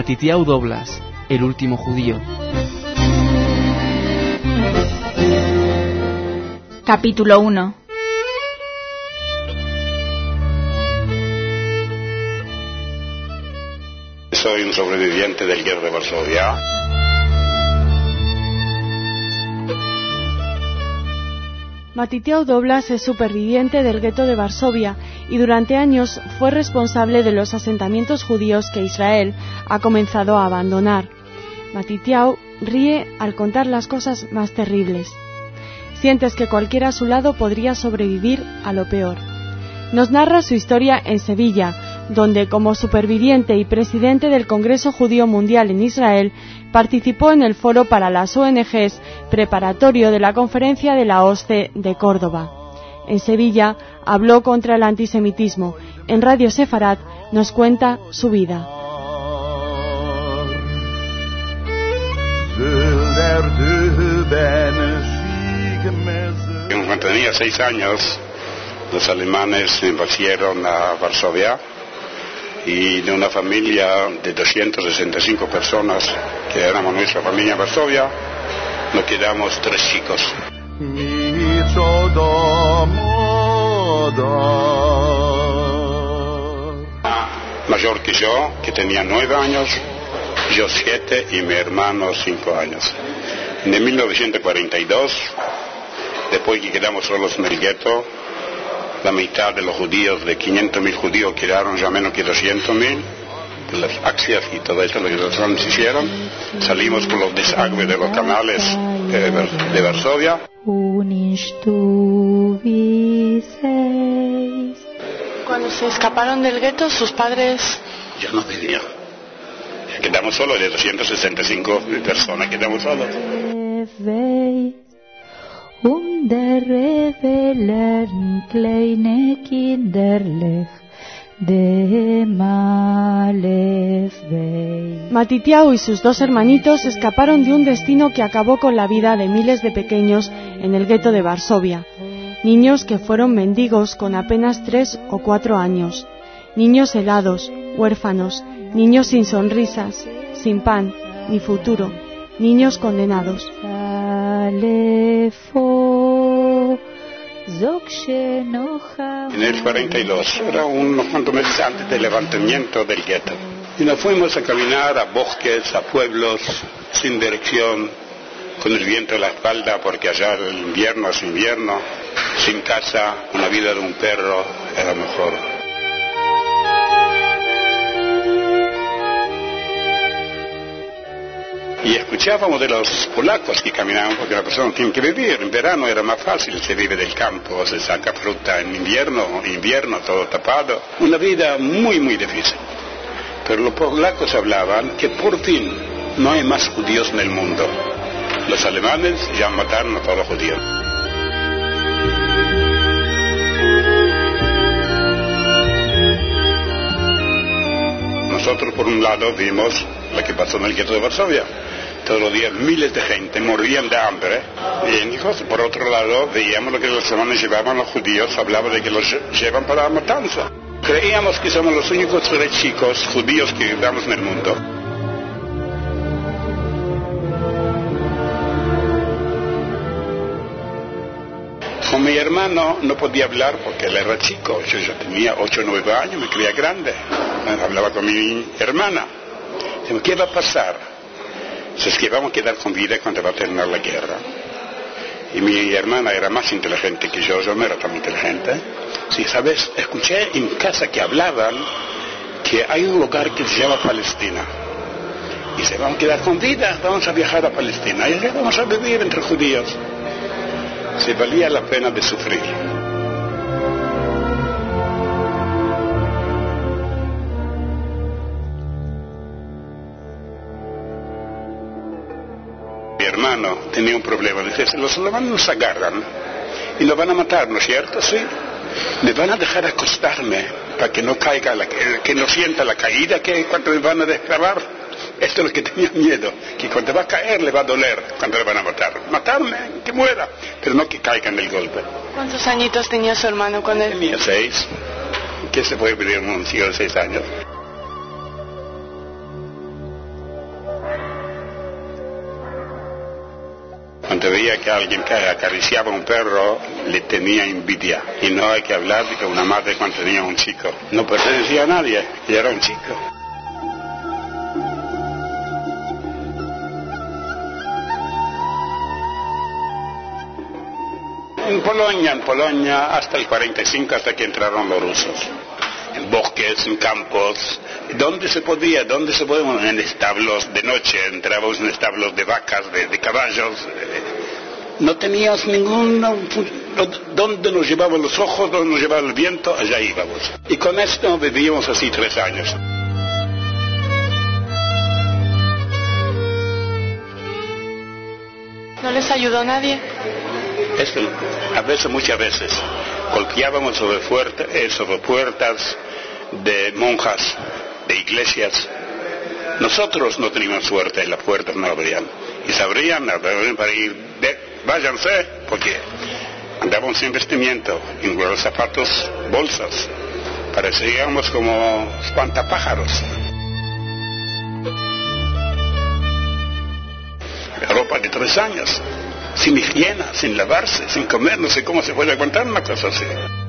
Matitiau Doblas, el último judío. Capítulo 1. Soy un sobreviviente del gueto de Varsovia. Matitiau Doblas es superviviente del gueto de Varsovia y durante años fue responsable de los asentamientos judíos que Israel ha comenzado a abandonar. Matitiau ríe al contar las cosas más terribles. Sientes que cualquiera a su lado podría sobrevivir a lo peor. Nos narra su historia en Sevilla, donde como superviviente y presidente del Congreso Judío Mundial en Israel, participó en el foro para las ONGs preparatorio de la conferencia de la OSCE de Córdoba. En Sevilla habló contra el antisemitismo. En Radio Sefarat nos cuenta su vida. Cuando tenía 6 años, los alemanes invadieron a Varsovia y de una familia de 265 personas, que éramos nuestra familia en Varsovia, nos quedamos 3 chicos. Mayor que yo, que tenía 9 años, yo 7 y mi hermano 5 años. En 1942, después que quedamos solos en el gueto, la mitad de los judíos, de 500.000 judíos, quedaron ya menos que 200.000, de las acciones y todo eso, lo que los alemanes hicieron. Salimos por los desagües de los canales de Varsovia. Cuando se escaparon del gueto, sus padres... Ya no vivían. Quedamos solos, de 265 personas, quedamos solos. Matitiau y sus 2 hermanitos escaparon de un destino que acabó con la vida de miles de pequeños en el gueto de Varsovia. Niños que fueron mendigos con apenas 3 o 4 años. Niños helados, huérfanos, niños sin sonrisas, sin pan, ni futuro. Niños condenados. En el 42, era unos cuantos meses antes del levantamiento del gueto. Y nos fuimos a caminar a bosques, a pueblos, sin dirección, con el viento a la espalda, porque allá el invierno es invierno, sin casa, una vida de un perro era mejor. Y escuchábamos de los polacos que caminaban, porque la persona tiene que vivir. En verano era más fácil, se vive del campo, se saca fruta. En invierno todo tapado. Una vida muy, muy difícil. Pero los polacos hablaban que por fin no hay más judíos en el mundo. Los alemanes ya mataron a todos los judíos. Nosotros por un lado vimos lo que pasó en el gueto de Varsovia. Todos los días miles de gente morían de hambre. Y por otro lado veíamos lo que los alemanes llevaban a los judíos, hablaba de que los llevan para la matanza. Creíamos que somos los únicos 3 chicos judíos que vivamos en el mundo. Con mi hermano no podía hablar porque él era chico. Yo tenía 8 o 9 años, me creía grande. Hablaba con mi hermana. Digo, ¿qué va a pasar? Si es que vamos a quedar con vida cuando va a terminar la guerra. Y mi hermana era más inteligente que yo no era tan inteligente. Sí, ¿sabes? Escuché en casa que hablaban que hay un lugar que se llama Palestina. Y dice, vamos a quedar con vida, vamos a viajar a Palestina. Y vamos a vivir entre judíos. Se valía la pena de sufrir. Mi hermano tenía un problema. Dice, los alemanes nos agarran y nos van a matar, ¿no es cierto? Sí. Me van a dejar acostarme para que no caiga, que no sienta la caída, que cuando me van a desclavar. Esto es lo que tenía miedo, que cuando va a caer le va a doler cuando le van a matar. Matarme, que muera, pero no que caiga en el golpe. ¿Cuántos añitos tenía su hermano cuando él? Tenía 6. ¿Qué se puede pedir en un chico de 6 años? Cuando veía que alguien acariciaba a un perro, le tenía envidia. Y no hay que hablar de que una madre cuando tenía un chico no pertenecía a nadie, y era un chico. En Polonia, hasta el 45, hasta que entraron los rusos. En bosques, en campos, donde se podía, en establos de noche, entrábamos en establos de vacas, de caballos. No tenías donde nos llevaban los ojos, donde nos llevaba el viento, allá íbamos. Y con esto vivíamos así 3 años. ¿No les ayudó nadie? Muchas veces, golpeábamos sobre puertas de monjas, de iglesias. Nosotros no teníamos suerte, las puertas no abrían. Y se abrían para ir, váyanse, porque andábamos sin vestimiento, en los zapatos, bolsas. Parecíamos como espantapájaros. Ropa de 3 años. Sin higiene, sin lavarse, sin comer, no sé cómo se puede aguantar una cosa así.